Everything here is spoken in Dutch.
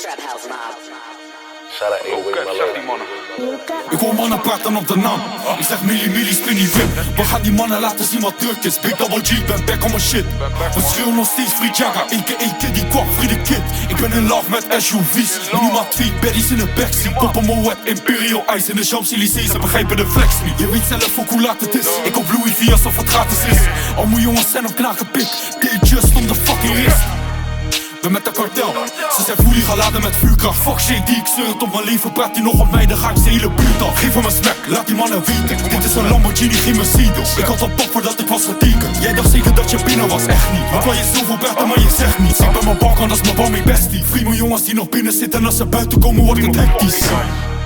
Ik hoor mannen praten op de naam. Ik zeg milli, spinny whip. We gaan die mannen laten zien wat druk is. Big double G, ben back on my shit. We schreeuwen nog steeds free Jagga. Eén keer die kwak, free the kid. Ik ben in love met SUV's. Minimaal 2 baddies in de backseat. Poppen Moet, Imperial Ice in de Champs-Élysées. Ze begrijpen de flex niet. Je weet zelf ook hoe laat het is. Ik op Louis V alsof het gratis is. Al mijn jongens zijn op knakenpik. Deed just om de fucking wrist. Ben met de kartel. Ze zijn fully geladen met vuurkracht. Fuck shit die ik zeur het op mijn leven. Praat die nog op mij, dan ga ik zijn hele buurt af. Geef hem een smack, laat die mannen weten. Dit is een Lamborghini, geen Mercedes. Ik had al pop voordat ik was getekend. Jij dacht zeker dat je binnen was, echt niet. Ik wil je zoveel praten, maar je zegt niets. Ik ben mijn balkon, dat is mijn bal, mijn bestie. Vriend mijn jongens die nog binnen zitten. En als ze buiten komen, wordt het hectisch.